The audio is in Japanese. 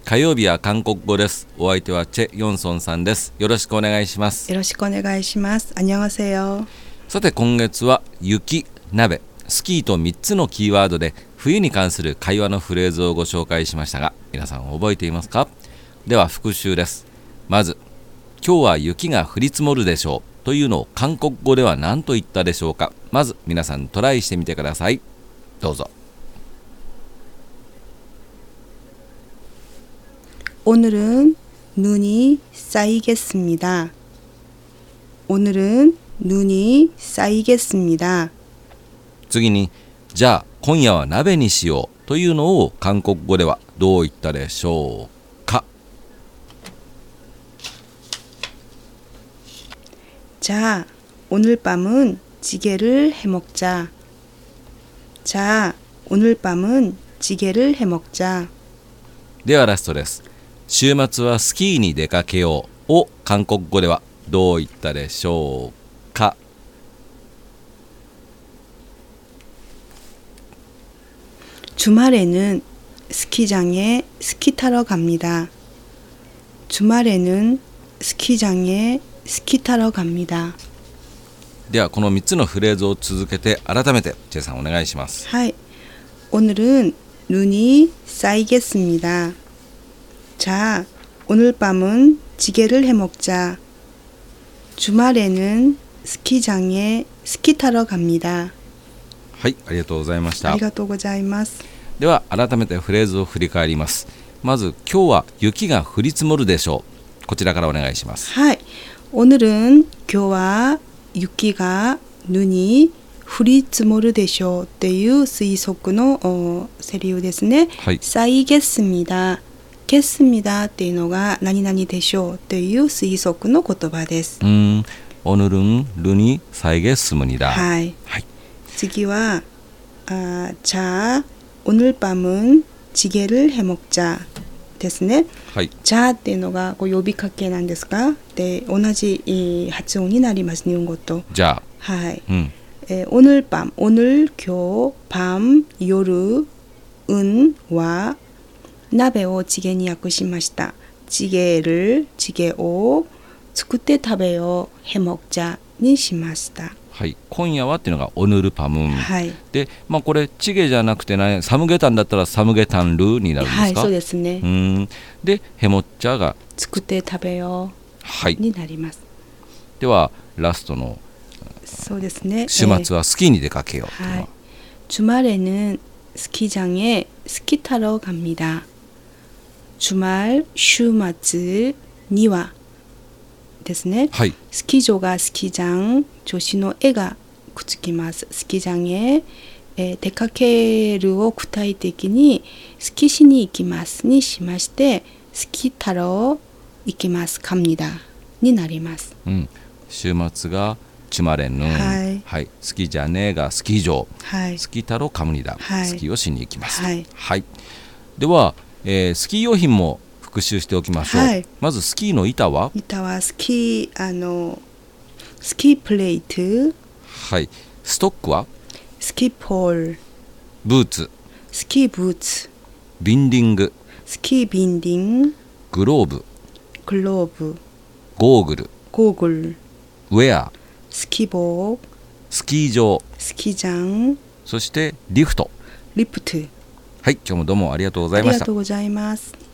火曜日は韓国語です。お相手はチェ・ヨンソンさんです。よろしくお願いします。 よろしくお願いします。안녕하세요。 さて今月は雪、鍋、スキーと3つのキーワードで冬に関する会話のフレーズをご紹介しましたが、皆さん覚えていますか？では復習です。まず、今日は雪が降り積もるでしょうというのを韓国語では何と言ったでしょうか？まず皆さんトライしてみてください。どうぞ。 오늘은 눈이 쌓이겠습니다. 오늘은 눈이 쌓이겠습니다. 次に、じゃあ今夜は鍋にしようというのを韓国語ではどう言ったでしょうか？ 자, 오늘 밤은 찌개를 해먹자. 자, 오늘 밤은 찌개를 해먹자. ではラストです。週末はスキーに出かけようを韓国語ではどう言ったでしょうか？ 주말에는 스키장에 스키 타러 갑니다. 주말에는 스키장에 스키 타러 갑니다. ではこの3つのフレーズを続けて改めてチェさんお願いします。 하이. 오늘은 눈이 쌓이겠습니다. 자, 오늘 밤은 찌개를 해먹자. 주말에는 스키장에 스키 타러 갑니다. はい、ありがとうございました。 ありがとうございます。 では改めてフレーズを振り返ります。まず今日は雪が降り積もるでしょう。こちらからお願いします。 하이. 오늘은 교와 유키가 눈이 降り積もるでしょうっていう推測のセリフですね。 はい。 쌓이겠습니다。겠습니다っていうのが何々でしょうっていう推測の言葉です。 오늘은 눈이 쌓이겠습니다。 はい。 はい。 次は자, 오늘 밤은 찌개를 해먹자ですね。 はい。 자っていうのがこう呼びかけなんですが、で同じ発音になります。日本語と。 じゃあ、 はい。 오늘 밤, 오늘 교, 밤, 요르, 은와 나베を 찌개に訳しました。찌개を作って食べよう、해먹자にしました。 はい、今夜はっていうのがオヌルパムン、 はい、 で、これチゲじゃなくてサムゲタンだったらサムゲタンルになるんですか？ はい、そうですね。 で、ヘモッチャが作って食べよう、 はい、 になります。 ではラストのそうですね。 週末はスキーに出かけようっていうのは、 はい、주말에는 스키장에 스키 타러 갑니다. 주말週末にはですね。 はい、 スキー場がスキー場、助詞の絵がくっつきます。スキー場へ、出かけるを具体的にスキーしに行きますにしまして、スキー타러行きます갑니다になります。 週末が주말에는、 はいはい、スキーじゃねえがスキー場、 はい、 スキー타러 갑니다、 はい、 スキーをしに行きます。 はい、 はい、では、スキー用品も復習しておきましょう。はい、まずスキーの板はスキープレート、 はい、ストックはスキーポール、 ブーツ、 スキーブーツ、 ビンディング、 スキービンディング、 グローブ、ゴーグル、ウェア、 スキーボー、 スキー場、 スキー場、 そしてリフト。 リフト。 はい、今日もどうもありがとうございました。 ありがとうございます。